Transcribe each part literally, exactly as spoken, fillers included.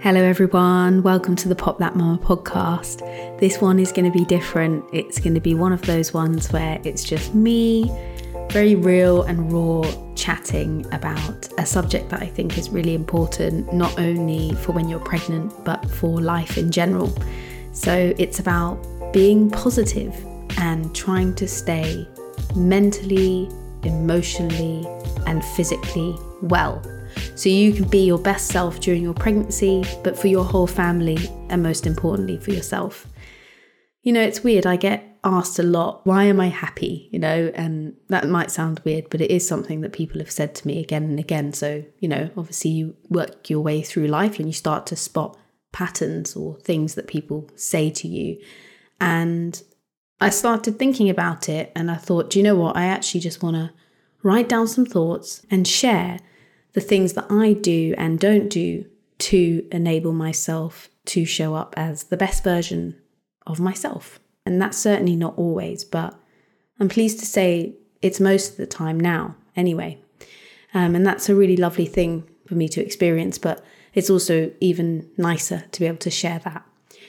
Hello everyone, welcome to the Pop That Mama podcast. This one is going to be different. It's going to be one of those ones where it's just me, very real and raw, chatting about a subject that I think is really important, not only for when you're pregnant, but for life in general. So it's about being positive and trying to stay mentally, emotionally, and physically well. So you can be your best self during your pregnancy, but for your whole family and most importantly for yourself. You know, it's weird. I get asked a lot, why am I happy? You know, and that might sound weird, but it is something that people have said to me again and again. So, you know, obviously you work your way through life and you start to spot patterns or things that people say to you. And I started thinking about it and I thought, do you know what? I actually just want to write down some thoughts and share the things that I do and don't do to enable myself to show up as the best version of myself. And that's certainly not always, but I'm pleased to say it's most of the time now anyway. Um, and that's a really lovely thing for me to experience, but it's also even nicer to be able to share that.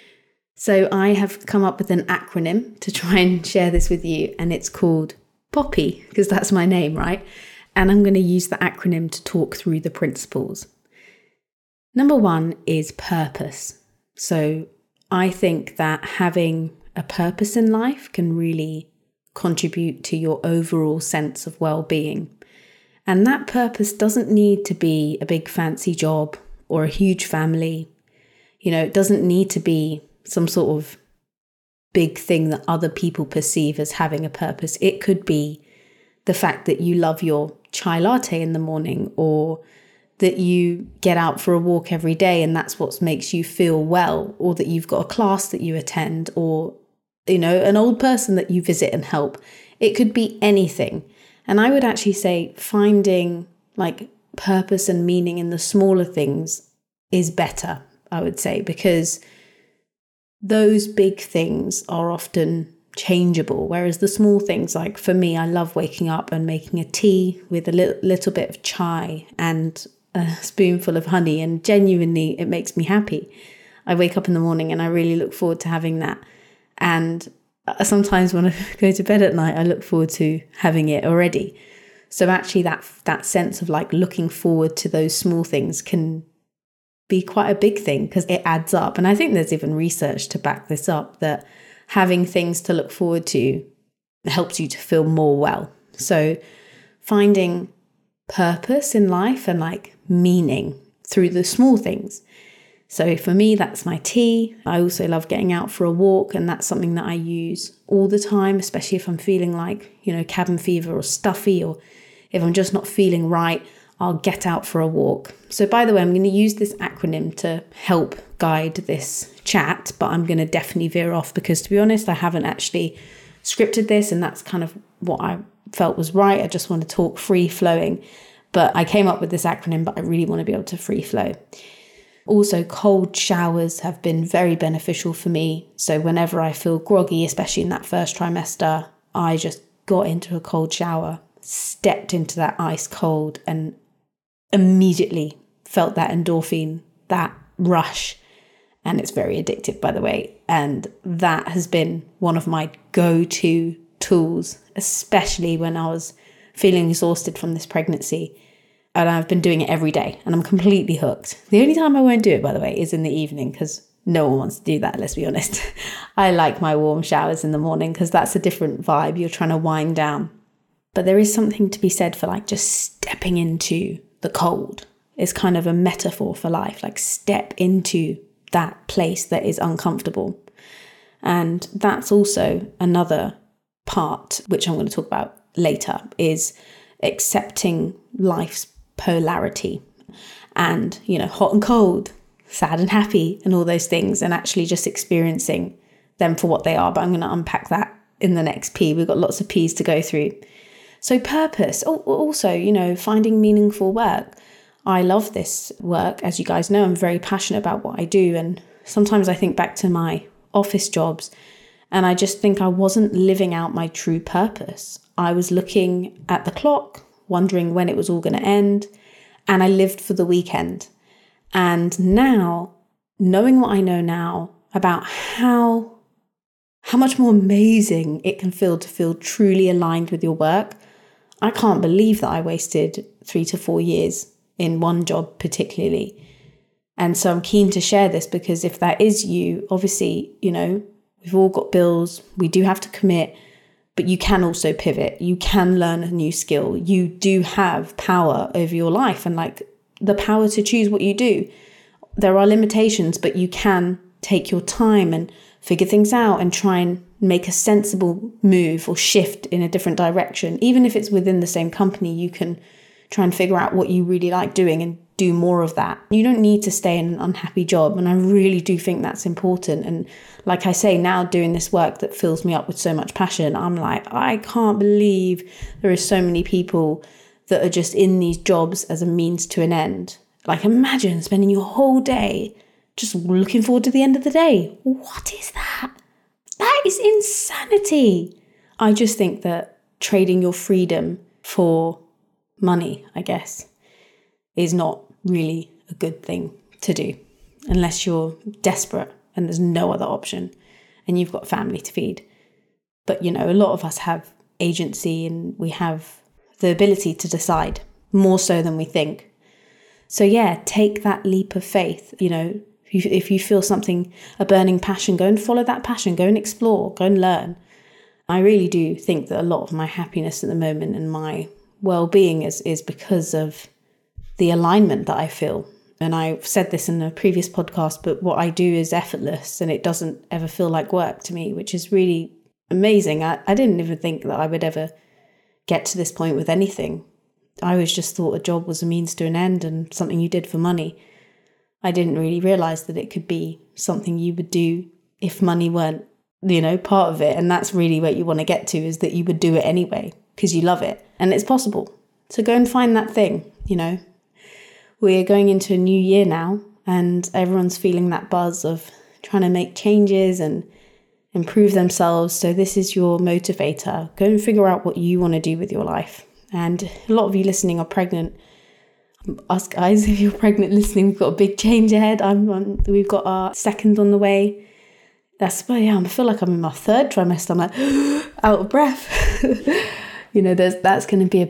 So I have come up with an acronym to try and share this with you, and it's called Poppy, because that's my name, right? And I'm going to use the acronym to talk through the principles. Number one is purpose. So I think that having a purpose in life can really contribute to your overall sense of well-being. And that purpose doesn't need to be a big fancy job or a huge family. You know, it doesn't need to be some sort of big thing that other people perceive as having a purpose. It could be the fact that you love your chai latte in the morning, or that you get out for a walk every day and that's what makes you feel well, or that you've got a class that you attend, or, you know, an old person that you visit and help. It could be anything. And I would actually say finding like purpose and meaning in the smaller things is better, I would say, because those big things are often changeable, whereas the small things, like for me, I love waking up and making a tea with a little, little bit of chai and a spoonful of honey, and genuinely it makes me happy. I wake up in the morning and I really look forward to having that, and sometimes when I go to bed at night I look forward to having it already. So actually that that sense of like looking forward to those small things can be quite a big thing, because it adds up. And I think there's even research to back this up, that having things to look forward to helps you to feel more well. So finding purpose in life and like meaning through the small things. So for me, that's my tea. I also love getting out for a walk, and that's something that I use all the time, especially if I'm feeling like, you know, cabin fever or stuffy, or if I'm just not feeling right, I'll get out for a walk. So by the way, I'm going to use this acronym to help guide this chat, but I'm going to definitely veer off because, to be honest, I haven't actually scripted this, and that's kind of what I felt was right. I just want to talk free flowing, but I came up with this acronym, but I really want to be able to free flow. Also, cold showers have been very beneficial for me. So whenever I feel groggy, especially in that first trimester, I just got into a cold shower, stepped into that ice cold, and immediately felt that endorphin, that rush. And it's very addictive, by the way. And that has been one of my go-to tools, especially when I was feeling exhausted from this pregnancy. And I've been doing it every day and I'm completely hooked. The only time I won't do it, by the way, is in the evening, because no one wants to do that, let's be honest. I like my warm showers in the morning because that's a different vibe. You're trying to wind down. But there is something to be said for like just stepping into the cold. It's kind of a metaphor for life, like step into that place that is uncomfortable. And that's also another part, which I'm going to talk about later, is accepting life's polarity and, you know, hot and cold, sad and happy, and all those things, and actually just experiencing them for what they are. But I'm going to unpack that in the next P. We've got lots of P's to go through. So purpose, also, you know, finding meaningful work. I love this work. As you guys know, I'm very passionate about what I do. And sometimes I think back to my office jobs and I just think I wasn't living out my true purpose. I was looking at the clock, wondering when it was all going to end, and I lived for the weekend. And now knowing what I know now about how how much more amazing it can feel to feel truly aligned with your work, I can't believe that I wasted three to four years in one job particularly. And so I'm keen to share this because if that is you, obviously, you know, we've all got bills, we do have to commit, but you can also pivot. You can learn a new skill. You do have power over your life and like the power to choose what you do. There are limitations, but you can take your time and figure things out and try and make a sensible move or shift in a different direction. Even if it's within the same company, you can try and figure out what you really like doing and do more of that. You don't need to stay in an unhappy job. And I really do think that's important. And like I say, now doing this work that fills me up with so much passion, I'm like, I can't believe there are so many people that are just in these jobs as a means to an end. Like imagine spending your whole day just looking forward to the end of the day. What is that? That is insanity. I just think that trading your freedom for money, I guess, is not really a good thing to do unless you're desperate and there's no other option and you've got family to feed. But, you know, a lot of us have agency and we have the ability to decide more so than we think. So, yeah, take that leap of faith. You know, if you, if you feel something, a burning passion, go and follow that passion, go and explore, go and learn. I really do think that a lot of my happiness at the moment and my well-being is is because of the alignment that I feel. And I've said this in a previous podcast, but what I do is effortless and it doesn't ever feel like work to me, which is really amazing. I, I didn't even think that I would ever get to this point with anything. I always just thought a job was a means to an end and something you did for money. I didn't really realise that it could be something you would do if money weren't, you know, part of it. And that's really what you want to get to, is that you would do it anyway because you love it and it's possible. So go and find that thing, you know. We're going into a new year now and everyone's feeling that buzz of trying to make changes and improve themselves. So this is your motivator. Go and figure out what you want to do with your life. And a lot of you listening are pregnant. Us guys, if you're pregnant listening, we've got a big change ahead. I'm on, we've got our second on the way. That's, well, yeah, I feel like I'm in my third trimester. I'm like out of breath. You know, there's that's going to be a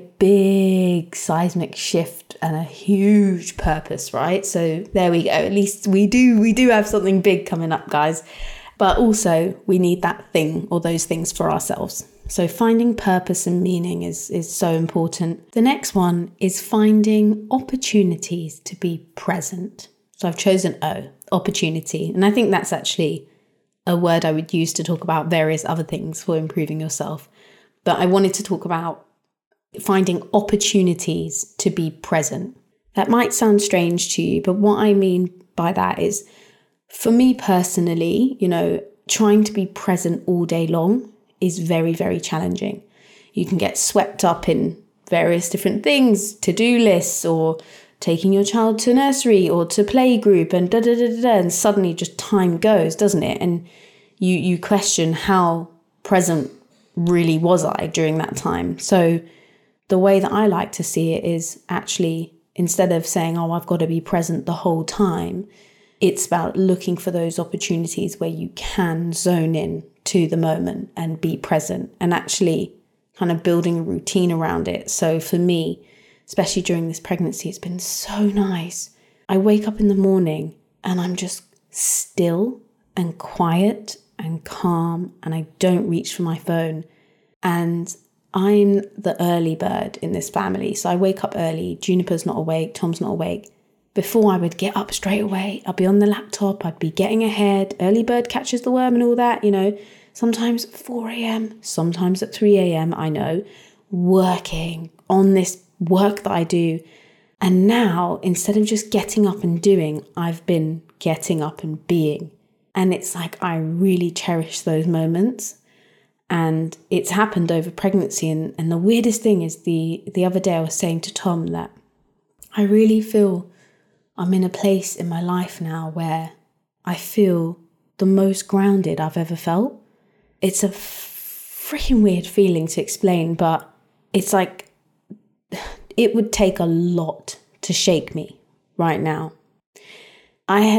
big seismic shift and a huge purpose, right? So there we go. At least we do we do have something big coming up, guys. But also we need that thing or those things for ourselves. So finding purpose and meaning is, is so important. The next one is finding opportunities to be present. So I've chosen O, opportunity. And I think that's actually a word I would use to talk about various other things for improving yourself. But I wanted to talk about finding opportunities to be present. That might sound strange to you, but what I mean by that is, for me personally, you know, trying to be present all day long is very, very challenging. You can get swept up in various different things, to-do lists, or taking your child to nursery or to playgroup and da da da da, and suddenly just time goes, doesn't it? And you you question how present really was I during that time. So the way that I like to see it is actually, instead of saying, oh, I've got to be present the whole time, it's about looking for those opportunities where you can zone in to the moment and be present, and actually kind of building a routine around it. So for me, especially during this pregnancy, it's been so nice. I wake up in the morning and I'm just still and quiet and calm, and I don't reach for my phone. And I'm the early bird in this family. So I wake up early. Juniper's not awake. Tom's not awake. Before I would get up straight away, I'd be on the laptop. I'd be getting ahead. Early bird catches the worm and all that, you know. Sometimes at four a.m, sometimes at three a.m, I know, working on this work that I do. And now, instead of just getting up and doing, I've been getting up and being. And it's like I really cherish those moments. And it's happened over pregnancy. And, and the weirdest thing is the, the other day I was saying to Tom that I really feel I'm in a place in my life now where I feel the most grounded I've ever felt. It's a freaking weird feeling to explain, but it's like it would take a lot to shake me right now. I had a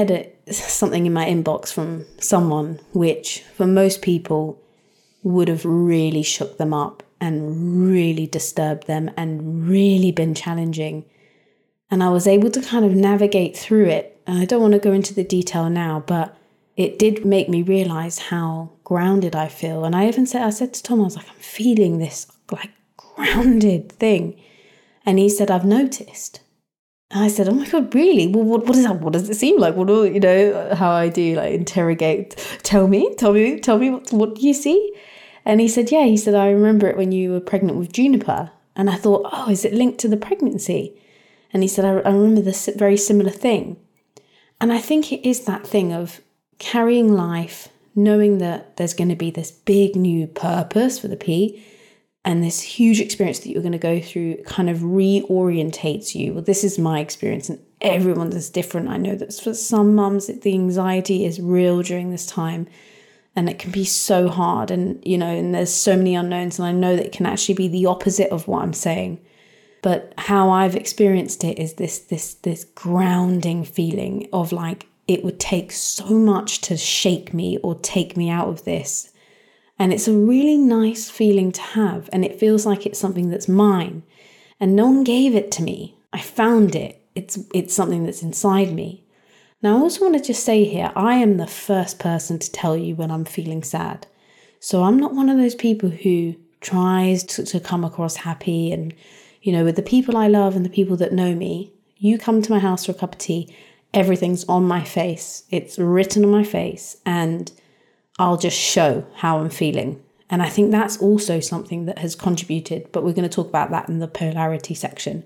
something in my inbox from someone which for most people would have really shook them up and really disturbed them and really been challenging. And I was able to kind of navigate through it. And I don't want to go into the detail now, but it did make me realize how grounded I feel. And I even said, I said to Tom, I was like, I'm feeling this like grounded thing. And he said, I've noticed. And I said, oh my God, really? Well, what, what is that? What does it seem like? What do, you know, how I do like interrogate. Tell me, tell me, tell me what, what do you see? And he said, yeah, he said, I remember it when you were pregnant with Juniper. And I thought, oh, is it linked to the pregnancy? And he said, I, I remember this very similar thing. And I think it is that thing of carrying life, knowing that there's going to be this big new purpose for the P and this huge experience that you're going to go through kind of reorientates you. Well, this is my experience and everyone's is different. I know that for some mums, the anxiety is real during this time. And it can be so hard and, you know, and there's so many unknowns. And I know that it can actually be the opposite of what I'm saying. But how I've experienced it is this, this, this grounding feeling of like, it would take so much to shake me or take me out of this. And it's a really nice feeling to have. And it feels like it's something that's mine. And no one gave it to me. I found it. It's, it's something that's inside me. Now, I also want to just say here, I am the first person to tell you when I'm feeling sad. So I'm not one of those people who tries to, to come across happy. And, you know, with the people I love and the people that know me, you come to my house for a cup of tea, everything's on my face. It's written on my face and I'll just show how I'm feeling. And I think that's also something that has contributed, but we're going to talk about that in the polarity section.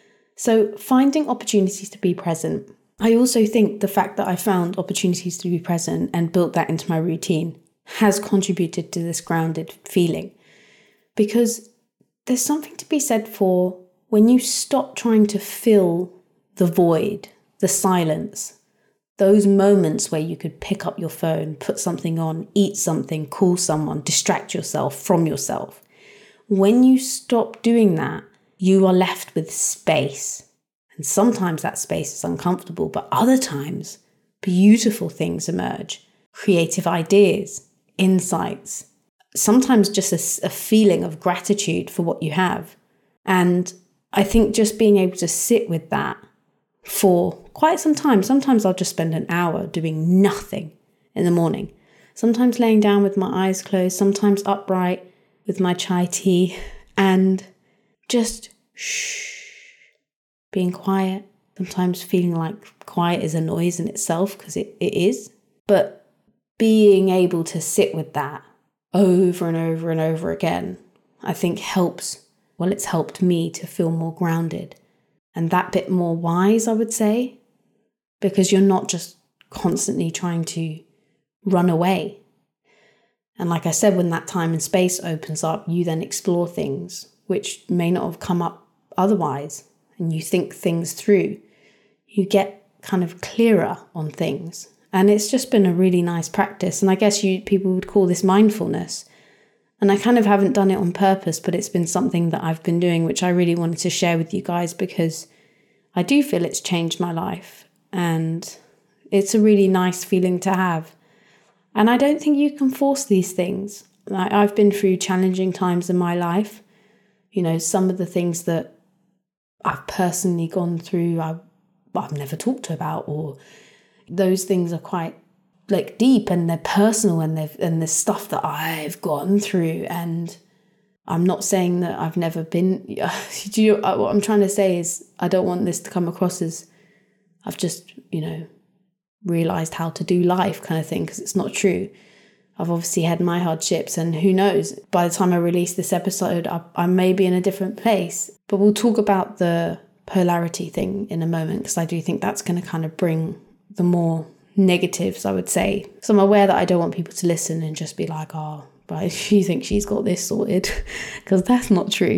So finding opportunities to be present. I also think the fact that I found opportunities to be present and built that into my routine has contributed to this grounded feeling. Because there's something to be said for when you stop trying to fill the void, the silence, those moments where you could pick up your phone, put something on, eat something, call someone, distract yourself from yourself. When you stop doing that, you are left with space. And sometimes that space is uncomfortable, but other times beautiful things emerge, creative ideas, insights, sometimes just a, a feeling of gratitude for what you have. And I think just being able to sit with that for quite some time. Sometimes I'll just spend an hour doing nothing in the morning. Sometimes laying down with my eyes closed, sometimes upright with my chai tea and just shh. Being quiet, sometimes feeling like quiet is a noise in itself because it, it is. But being able to sit with that over and over and over again, I think helps, well, it's helped me to feel more grounded and that bit more wise, I would say, because you're not just constantly trying to run away. And like I said, when that time and space opens up, you then explore things which may not have come up otherwise. And you think things through, you get kind of clearer on things. And it's just been a really nice practice. And I guess you people would call this mindfulness. And I kind of haven't done it on purpose, but it's been something that I've been doing, which I really wanted to share with you guys because I do feel it's changed my life. And it's a really nice feeling to have. And I don't think you can force these things. Like, I've been through challenging times in my life. You know, some of the things that I've personally gone through, I, I've never talked about, or those things are quite like deep and they're personal and they've and there's stuff that I've gone through. And I'm not saying that I've never been. Do you, what I'm trying to say is I don't want this to come across as I've just, you know, realised how to do life kind of thing, because it's not true. I've obviously had my hardships, and who knows, by the time I release this episode, I, I may be in a different place. But we'll talk about the polarity thing in a moment, because I do think that's going to kind of bring the more negatives, I would say. So I'm aware that I don't want people to listen and just be like, oh, but you think she's got this sorted, because that's not true.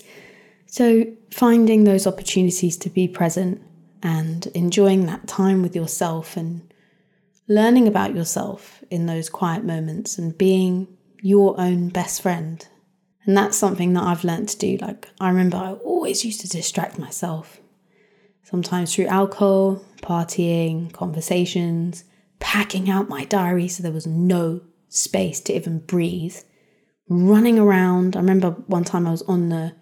So finding those opportunities to be present and enjoying that time with yourself and learning about yourself in those quiet moments and being your own best friend. And that's something that I've learned to do. Like, I remember I always used to distract myself, sometimes through alcohol, partying, conversations. packing out my diary so there was no space to even breathe, running around. I remember one time I was on the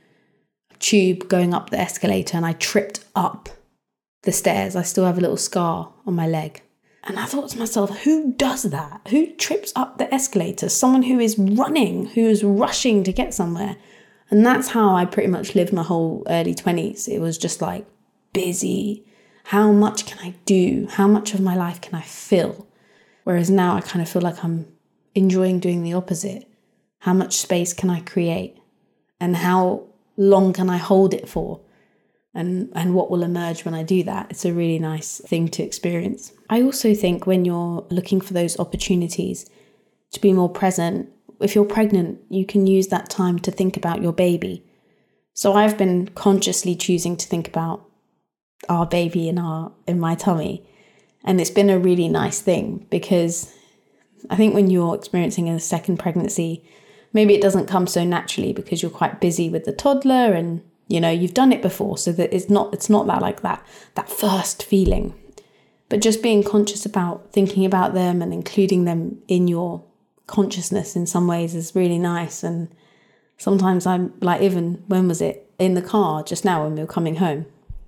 tube going up the escalator and I tripped up the stairs. I still have a little scar on my leg. And I thought to myself, who does that? Who trips up the escalator? Someone who is running, who is rushing to get somewhere. And that's how I pretty much lived my whole early twenties. It was just like busy. How much can I do? How much of my life can I fill? Whereas now I kind of feel like I'm enjoying doing the opposite. How much space can I create? And how long can I hold it for? And, and what will emerge when I do that? It's a really nice thing to experience. I also think when you're looking for those opportunities to be more present, if you're pregnant, you can use that time to think about your baby. So I've been consciously choosing to think about our baby in our in my tummy. And it's been a really nice thing, because I think when you're experiencing a second pregnancy, maybe it doesn't come so naturally because you're quite busy with the toddler and, you know, you've done it before. So that it's not it's not that like that, that first feeling. But just being conscious about thinking about them and including them in your consciousness in some ways is really nice. And sometimes I'm like, even when was it? In the car just now when we were coming home,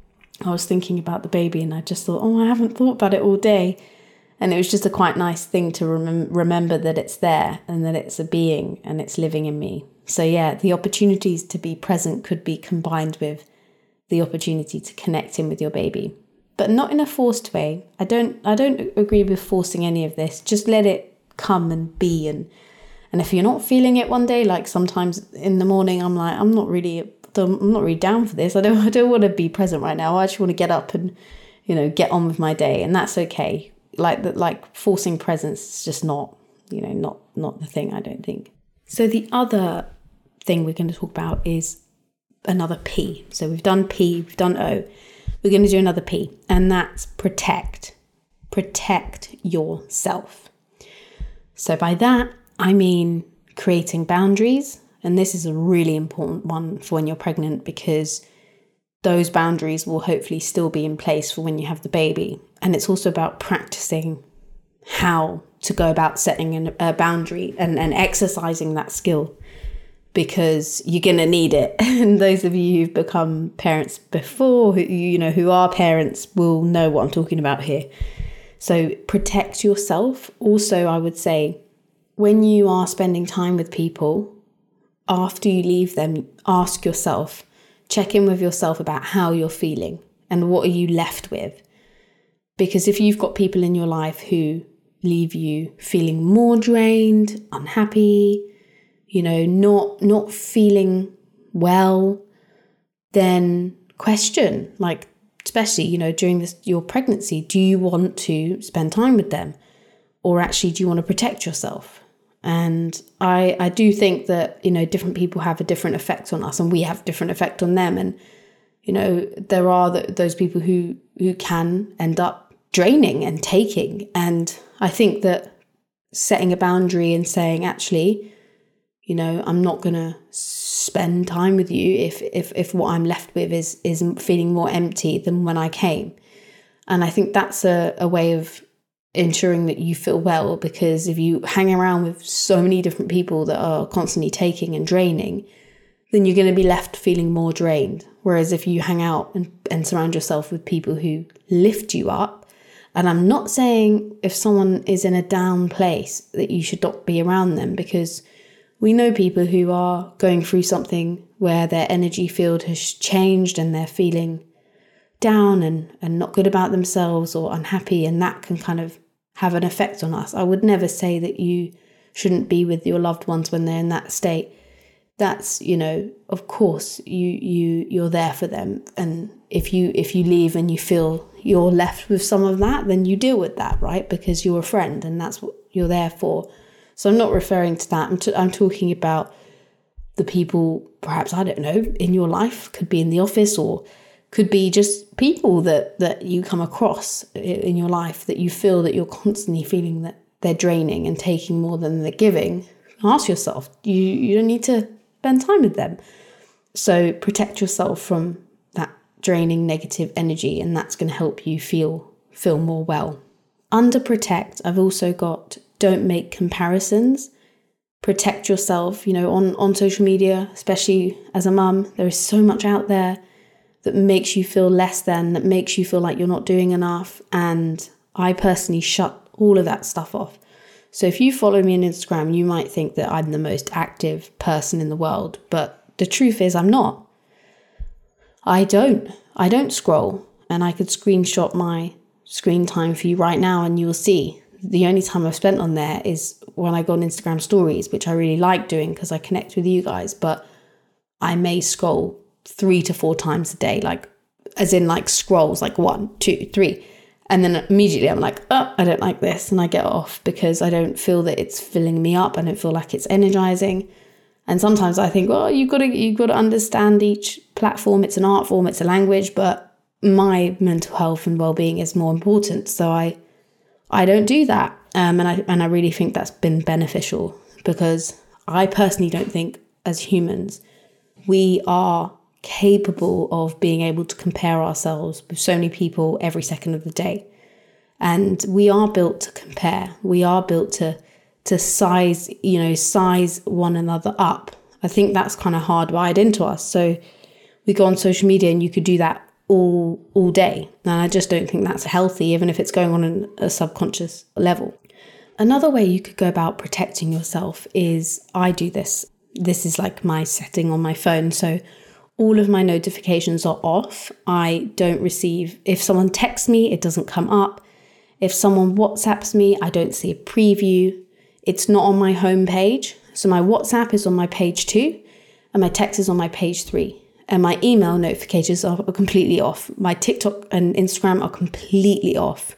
I was thinking about the baby and I just thought, oh, I haven't thought about it all day. And it was just a quite nice thing to rem- remember that it's there and that it's a being and it's living in me. So yeah, the opportunities to be present could be combined with the opportunity to connect in with your baby, but not in a forced way. I don't I don't agree with forcing any of this. Just let it come and be. And and if you're not feeling it one day, like sometimes in the morning, I'm like, I'm not really I'm not really down for this. I don't I don't want to be present right now. I just want to get up and, you know, get on with my day, and that's okay. Like that, like forcing presence is just not, you know, not not the thing, I don't think. So the other thing we're going to talk about is another P. So we've done P, we've done O. We're going to do another P, and that's protect. Protect yourself. So by that, I mean creating boundaries. And this is a really important one for when you're pregnant, because those boundaries will hopefully still be in place for when you have the baby. And it's also about practicing how to go about setting an, a boundary and, and exercising that skill, because you're going to need it. And those of you who've become parents before, who, you know, who are parents will know what I'm talking about here. So protect yourself. Also, I would say when you are spending time with people, after you leave them, ask yourself, check in with yourself about how you're feeling and what are you left with. Because if you've got people in your life who leave you feeling more drained, unhappy, you know, not not feeling well, then question, like, especially, you know, during this your pregnancy, do you want to spend time with them? Or actually, do you want to protect yourself? And I, I do think that, you know, different people have a different effect on us, and we have a different effect on them. And, you know, there are the, those people who, who can end up draining and taking. And I think that setting a boundary and saying, actually, you know, I'm not going to spend time with you if, if, if what I'm left with is, is feeling more empty than when I came. And I think that's a, a way of ensuring that you feel well, because if you hang around with so many different people that are constantly taking and draining, then you're going to be left feeling more drained. Whereas if you hang out and, and surround yourself with people who lift you up, and I'm not saying if someone is in a down place that you should not be around them, because we know people who are going through something where their energy field has changed and they're feeling down and, and not good about themselves or unhappy, and that can kind of have an effect on us. I would never say that you shouldn't be with your loved ones when they're in that state. That's, you know, of course you you you're there for them, and if you if you leave and you feel you're left with some of that, then you deal with that, right? Because you're a friend and that's what you're there for. So I'm not referring to that. I'm, t- I'm talking about the people, perhaps, I don't know, in your life, could be in the office or could be just people that, that you come across in your life that you feel that you're constantly feeling that they're draining and taking more than they're giving. Ask yourself, you, you don't need to spend time with them. So protect yourself from that draining negative energy, and that's going to help you feel feel more well. under protect, I've also got don't make comparisons. Protect yourself, you know, on, on social media, especially as a mum. There is so much out there that makes you feel less than, that makes you feel like you're not doing enough. And I personally shut all of that stuff off. So if you follow me on Instagram, you might think that I'm the most active person in the world. But the truth is I'm not. I don't. I don't scroll. And I could screenshot my screen time for you right now and you'll see. The only time I've spent on there is when I go on Instagram stories, which I really like doing because I connect with you guys. But I may scroll three to four times a day, like as in like scrolls, like one, two, three. And then immediately I'm like, oh, I don't like this. And I get off because I don't feel that it's filling me up. I don't feel like it's energizing. And sometimes I think, well, you've got to, you've got to understand each platform. It's an art form, it's a language, but my mental health and well-being is more important. So I, I don't do that. Um, and I, and I really think that's been beneficial because I personally don't think as humans, we are capable of being able to compare ourselves with so many people every second of the day. And we are built to compare. We are built to to size, you know, size one another up. I think that's kind of hardwired into us. So we go on social media and you could do that all all day. And I just don't think that's healthy, even if it's going on in a subconscious level. Another way you could go about protecting yourself is, I do this. This is like my setting on my phone. So all of my notifications are off. I don't receive, if someone texts me, it doesn't come up. If someone WhatsApps me, I don't see a preview. It's not on my home page. So my WhatsApp is on my page two and my text is on my page three. And my email notifications are completely off. My TikTok and Instagram are completely off.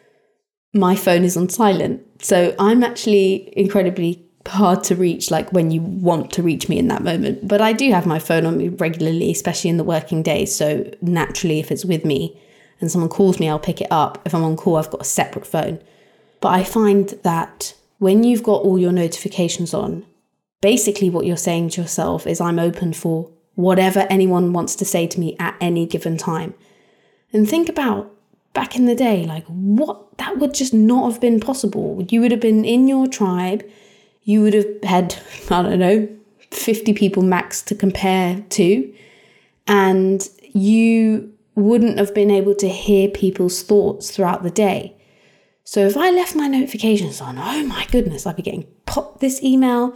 My phone is on silent. So I'm actually incredibly hard to reach, like when you want to reach me in that moment. But I do have my phone on me regularly, especially in the working days. So naturally, if it's with me and someone calls me, I'll pick it up. If I'm on call, I've got a separate phone. But I find that when you've got all your notifications on, basically what you're saying to yourself is, I'm open for whatever anyone wants to say to me at any given time. And think about back in the day, like what, that would just not have been possible. You would have been in your tribe. You would have had, I don't know, fifty people max to compare to. And you wouldn't have been able to hear people's thoughts throughout the day. So if I left my notifications on, oh my goodness, I'd be getting popped this email.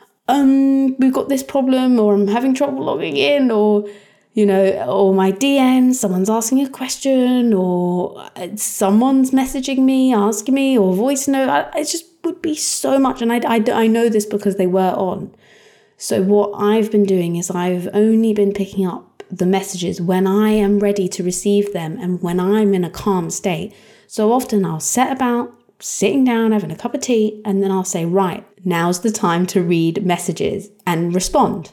Um, we've got this problem, or I'm having trouble logging in, or, you know, or my D Ms, someone's asking a question, or someone's messaging me, asking me, or voice note. It just would be so much. And I, I, I know this because they were on. So what I've been doing is I've only been picking up the messages when I am ready to receive them and when I'm in a calm state. So often I'll set about sitting down, having a cup of tea, and then I'll say, right, now's the time to read messages and respond.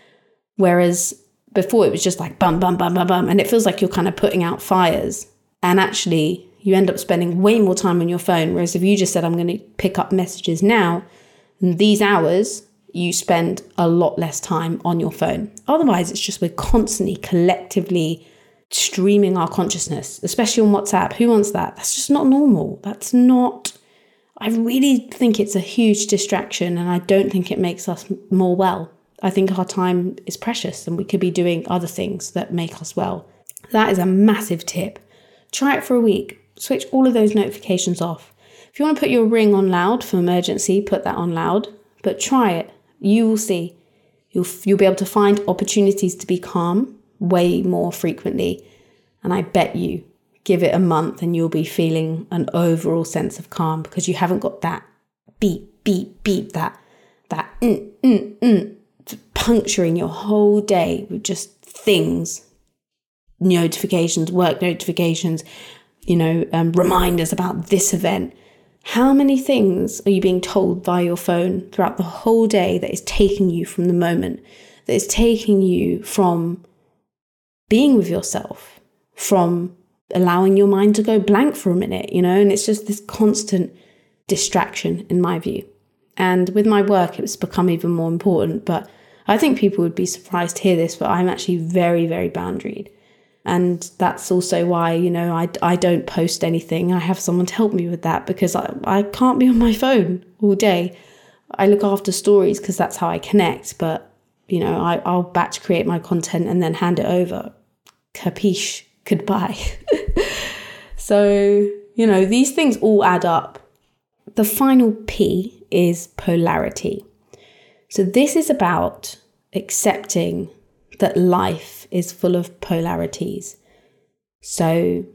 Whereas before it was just like bum, bum, bum, bum, bum. And it feels like you're kind of putting out fires. And actually you end up spending way more time on your phone. Whereas if you just said, I'm going to pick up messages now, in these hours, you spend a lot less time on your phone. Otherwise, it's just we're constantly collectively streaming our consciousness, especially on WhatsApp. Who wants that? That's just not normal. That's not, I really think it's a huge distraction, and I don't think it makes us more well. I think our time is precious and we could be doing other things that make us well. That is a massive tip. Try it for a week. Switch all of those notifications off. If you want to put your ring on loud for emergency, put that on loud, but try it. You will see. You'll, you'll be able to find opportunities to be calm way more frequently. And I bet you, give it a month and you'll be feeling an overall sense of calm because you haven't got that beep, beep, beep, that, that mm, mm, mm, puncturing your whole day with just things, notifications, work notifications, you know, um, reminders about this event. How many things are you being told via your phone throughout the whole day that is taking you from the moment, that is taking you from being with yourself, from allowing your mind to go blank for a minute, you know? And it's just this constant distraction in my view. And with my work, it's become even more important. But I think people would be surprised to hear this, but I'm actually very, very boundaried. And that's also why, you know, I, I don't post anything. I have someone to help me with that because I, I can't be on my phone all day. I look after stories because that's how I connect. But, you know, I, I'll batch create my content and then hand it over. Capiche? Goodbye. So, you know, these things all add up. The final P is polarity. So this is about accepting that life is full of polarities. So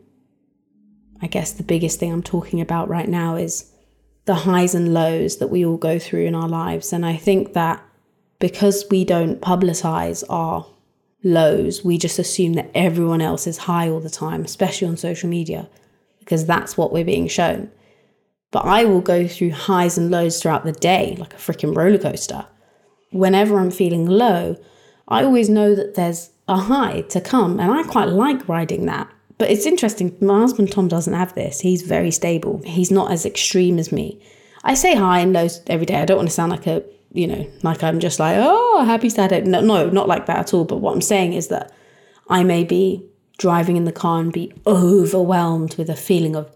I guess the biggest thing I'm talking about right now is the highs and lows that we all go through in our lives. And I think that because we don't publicize our lows, we just assume that everyone else is high all the time, especially on social media, because that's what we're being shown. But I will go through highs and lows throughout the day, like a freaking roller coaster. Whenever I'm feeling low, I always know that there's a high to come, and I quite like riding that. But it's interesting, my husband Tom doesn't have this. He's very stable. He's not as extreme as me. I say high and lows every day. I don't want to sound like a, you know, like I'm just like, oh, happy, sad. No, no, not like that at all. But what I'm saying is that I may be driving in the car and be overwhelmed with a feeling of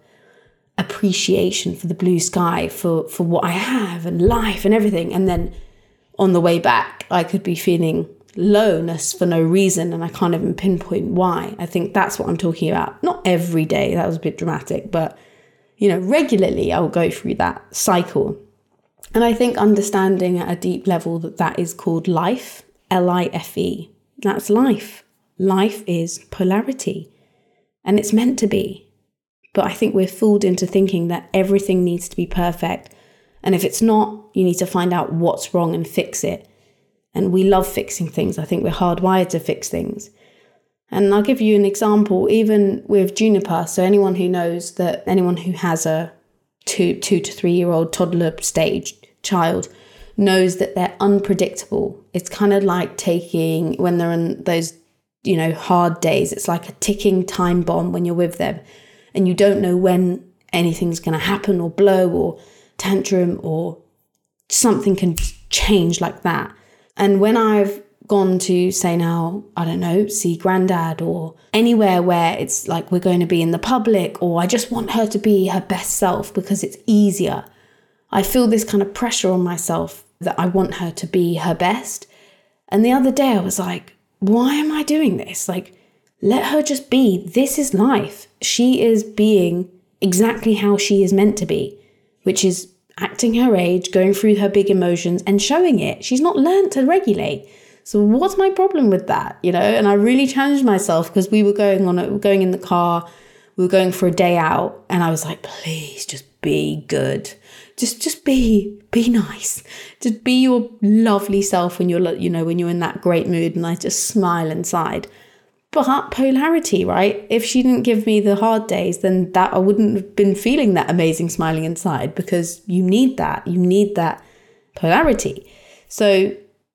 appreciation for the blue sky, for, for what I have and life and everything. And then on the way back, I could be feeling lowness for no reason and I can't even pinpoint why. I think that's what I'm talking about. Not every day, that was a bit dramatic, but, you know, regularly I will go through that cycle. And I think understanding at a deep level that that is called life, L I F E. That's life. Life is polarity. And it's meant to be. But I think we're fooled into thinking that everything needs to be perfect. And if it's not, you need to find out what's wrong and fix it. And we love fixing things. I think we're hardwired to fix things. And I'll give you an example, even with Juniper. So anyone who knows that, anyone who has a two, two to three year old toddler stage child knows that they're unpredictable. It's kind of like taking, when they're in those, you know, hard days, it's like a ticking time bomb when you're with them. And you don't know when anything's going to happen or blow or tantrum or something can change like that. And when I've gone to, say now, I don't know, see granddad or anywhere where it's like we're going to be in the public, or I just want her to be her best self because it's easier, I feel this kind of pressure on myself that I want her to be her best. And the other day I was like, why am I doing this? Like, let her just be. This is life. She is being exactly how she is meant to be, which is acting her age, going through her big emotions and showing it. She's not learned to regulate. So what's my problem with that? You know, and I really challenged myself because we were going on, we were going in the car, we were going for a day out, and I was like, please just be good. Just, just be, be nice. Just be your lovely self when you're, you know, when you're in that great mood. And I just smile inside. But polarity, right? If she didn't give me the hard days, then that I wouldn't have been feeling that amazing smiling inside, because you need that. You need that polarity. So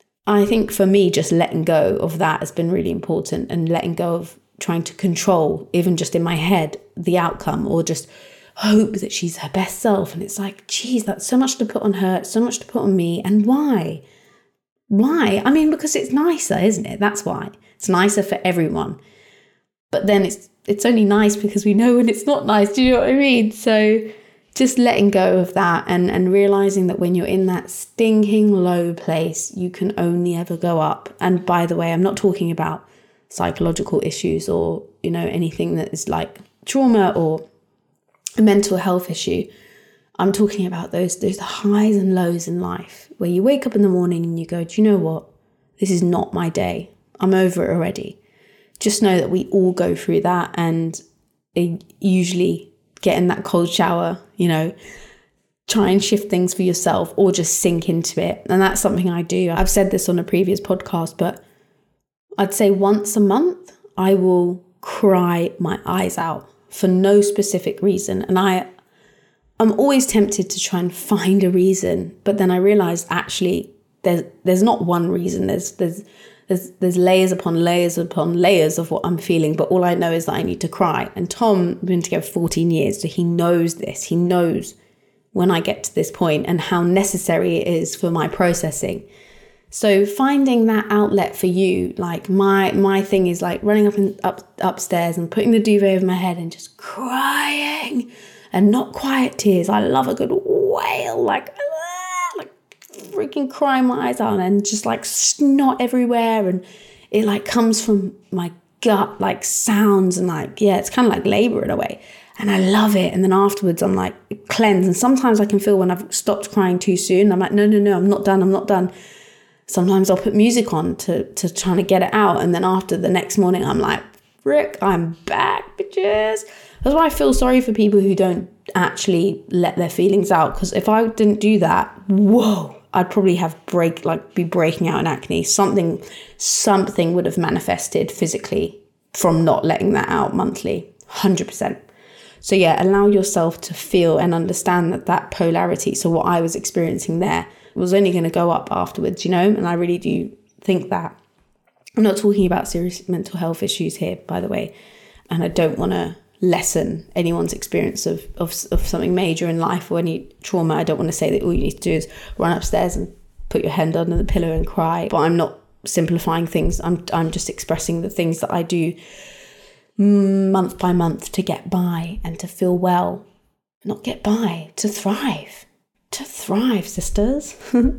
I think for me, just letting go of that has been really important, and letting go of trying to control, even just in my head, the outcome, or just hope that she's her best self. And it's like, geez, that's so much to put on her, so much to put on me. And why? Why? I mean, because it's nicer, isn't it? That's why. It's nicer for everyone. But then it's it's only nice because we know when it's not nice. Do you know what I mean? So just letting go of that, and, and realizing that when you're in that stinking low place, you can only ever go up. And by the way, I'm not talking about psychological issues or, you know, anything that is like trauma or a mental health issue. I'm talking about those, those highs and lows in life where you wake up in the morning and you go, do you know what? This is not my day. I'm over it already. Just know that we all go through that, and usually get in that cold shower, you know, try and shift things for yourself or just sink into it. And that's something I do. I've said this on a previous podcast, but I'd say once a month, I will cry my eyes out for no specific reason. And I, I'm always tempted to try and find a reason, but then I realized actually there's there's not one reason. There's there's there's there's layers upon layers upon layers of what I'm feeling. But all I know is that I need to cry. And Tom, we've been together fourteen years, so he knows this. He knows when I get to this point and how necessary it is for my processing. So finding that outlet for you, like my my thing is like running up and up upstairs and putting the duvet over my head and just crying, and not quiet tears. I love a good wail, like like freaking crying my eyes out and just like snot everywhere, and it like comes from my gut, like sounds, and like, yeah, it's kind of like labor in a way. And I love it. And then afterwards I'm like cleanse. And sometimes I can feel when I've stopped crying too soon, I'm like, no, no, no, I'm not done. I'm not done. Sometimes I'll put music on to, to try to get it out. And then after the next morning, I'm like, frick, I'm back, bitches. That's why I feel sorry for people who don't actually let their feelings out. Because if I didn't do that, whoa, I'd probably have break, like be breaking out in acne. Something, something would have manifested physically from not letting that out monthly, one hundred percent. So yeah, allow yourself to feel and understand that that polarity. So what I was experiencing there was only going to go up afterwards, you know, and I really do think that. I'm not talking about serious mental health issues here, by the way, and I don't want to lessen anyone's experience of, of of something major in life or any trauma. I don't want to say that all you need to do is run upstairs and put your hand under the pillow and cry, but I'm not simplifying things. I'm I'm just expressing the things that I do month by month to get by and to feel well. Not get by, to thrive. To thrive, sisters.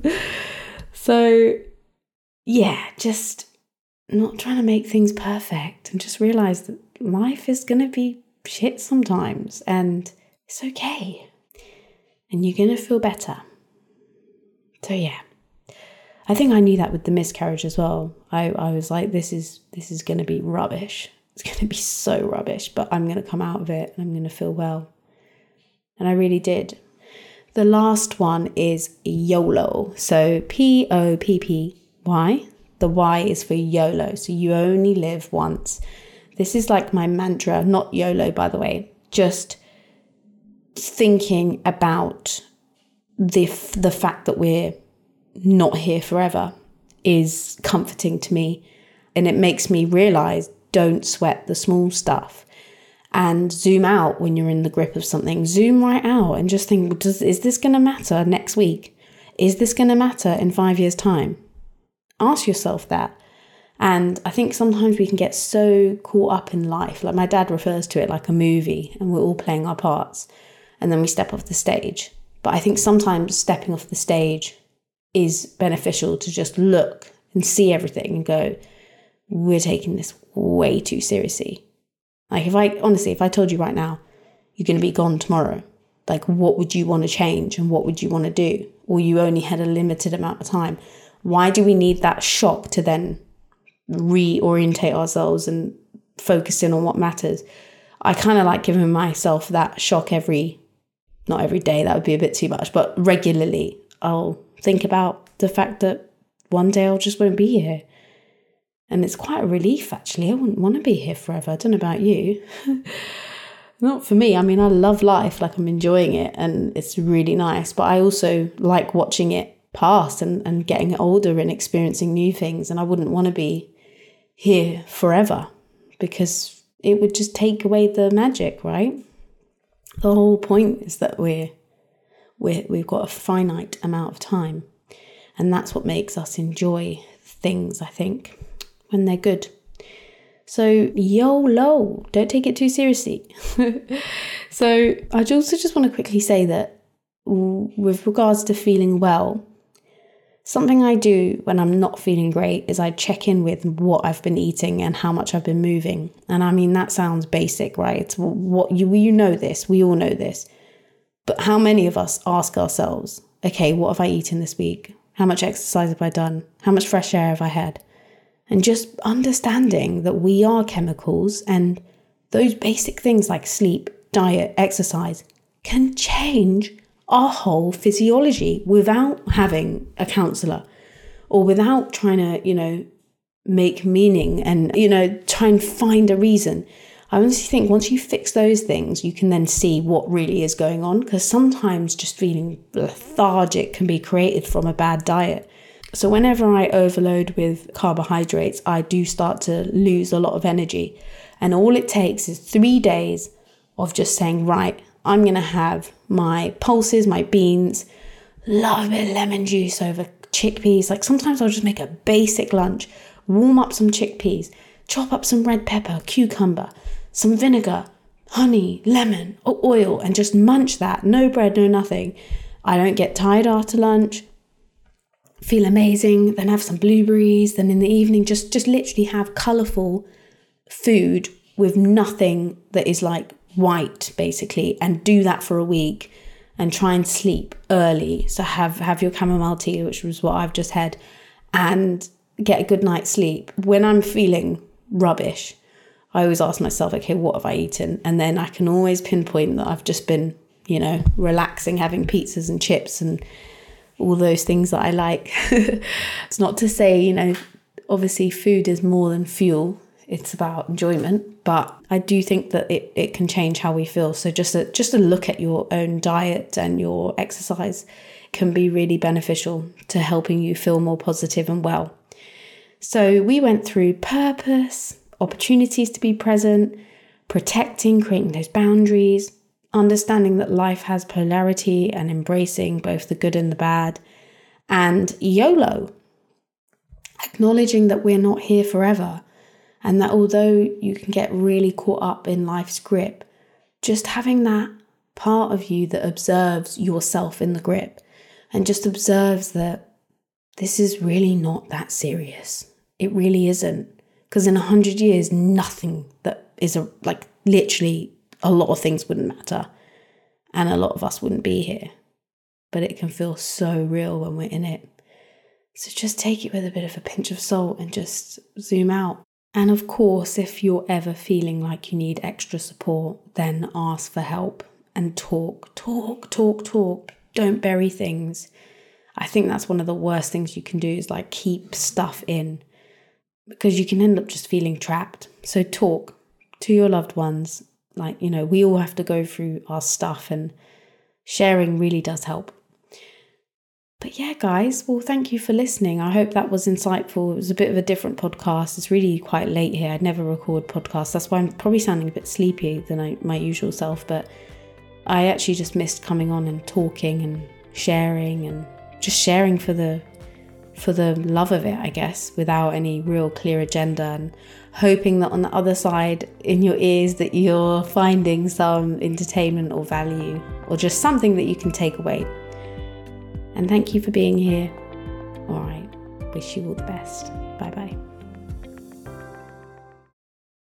So, yeah, just not trying to make things perfect and just realize that life is going to be shit sometimes and it's okay. And you're going to feel better. So, yeah. I think I knew that with the miscarriage as well. I, I was like, this is this is going to be rubbish. It's going to be so rubbish, but I'm going to come out of it and I'm going to feel well. And I really did. The last one is YOLO. So P O P P Y. The Y is for YOLO. So you only live once. This is like my mantra, not YOLO, by the way. Just thinking about the the fact that we're not here forever is comforting to me. And it makes me realize, don't sweat the small stuff. And zoom out when you're in the grip of something. Zoom right out and just think, does, is this going to matter next week? Is this going to matter in five years' time? Ask yourself that. And I think sometimes we can get so caught up in life. Like my dad refers to it like a movie and we're all playing our parts. And then we step off the stage. But I think sometimes stepping off the stage is beneficial to just look and see everything and go, we're taking this way too seriously. Like if I, honestly, if I told you right now, you're going to be gone tomorrow, like what would you want to change and what would you want to do? Or you only had a limited amount of time. Why do we need that shock to then reorientate ourselves and focus in on what matters? I kind of like giving myself that shock every, not every day, that would be a bit too much, but regularly I'll think about the fact that one day I'll just won't be here. And it's quite a relief, actually. I wouldn't want to be here forever. I don't know about you. Not for me. I mean, I love life. Like, I'm enjoying it and it's really nice. But I also like watching it pass and, and getting older and experiencing new things. And I wouldn't want to be here forever because it would just take away the magic, right? The whole point is that we're, we're, we've got a finite amount of time. And that's what makes us enjoy things, I think, when they're good. So YOLO, don't take it too seriously. So I also just want to quickly say that with regards to feeling well, something I do when I'm not feeling great is I check in with what I've been eating and how much I've been moving. And I mean, that sounds basic, right? It's what you, you know this, we all know this. But how many of us ask ourselves, okay, what have I eaten this week? How much exercise have I done? How much fresh air have I had? And just understanding that we are chemicals and those basic things like sleep, diet, exercise can change our whole physiology without having a counsellor or without trying to, you know, make meaning and, you know, try and find a reason. I honestly think once you fix those things, you can then see what really is going on, because sometimes just feeling lethargic can be created from a bad diet. So whenever I overload with carbohydrates, I do start to lose a lot of energy. And all it takes is three days of just saying, right, I'm going to have my pulses, my beans, love a bit of lemon juice over chickpeas. Like sometimes I'll just make a basic lunch, warm up some chickpeas, chop up some red pepper, cucumber, some vinegar, honey, lemon, or oil, and just munch that. No bread, no nothing. I don't get tired after lunch. Feel amazing. Then have some blueberries. Then in the evening, just, just literally have colourful food with nothing that is like white, basically, and do that for a week and try and sleep early. So have, have your chamomile tea, which was what I've just had, and get a good night's sleep. When I'm feeling rubbish, I always ask myself, okay, what have I eaten? And then I can always pinpoint that I've just been, you know, relaxing, having pizzas and chips and all those things that I like. It's not to say, you know, obviously food is more than fuel. It's about enjoyment, but I do think that it, it can change how we feel. So just a, just a look at your own diet and your exercise can be really beneficial to helping you feel more positive and well. So we went through purpose, opportunities to be present, protecting, creating those boundaries, understanding that life has polarity and embracing both the good and the bad, and YOLO, acknowledging that we're not here forever. And that although you can get really caught up in life's grip, just having that part of you that observes yourself in the grip and just observes that this is really not that serious. It really isn't. Because in a hundred years, nothing that is a, like literally a lot of things wouldn't matter. And a lot of us wouldn't be here. But it can feel so real when we're in it. So just take it with a bit of a pinch of salt and just zoom out. And of course, if you're ever feeling like you need extra support, then ask for help and talk, talk, talk, talk. Don't bury things. I think that's one of the worst things you can do is like keep stuff in because you can end up just feeling trapped. So talk to your loved ones. Like, you know, we all have to go through our stuff and sharing really does help. But yeah, guys, well, thank you for listening. I hope that was insightful. It was a bit of a different podcast. It's really quite late here. I'd never record podcasts. That's why I'm probably sounding a bit sleepy than I, my usual self. But I actually just missed coming on and talking and sharing and just sharing for the for the love of it, I guess, without any real clear agenda, and hoping that on the other side in your ears that you're finding some entertainment or value or just something that you can take away. And thank you for being here. All right. Wish you all the best. Bye bye.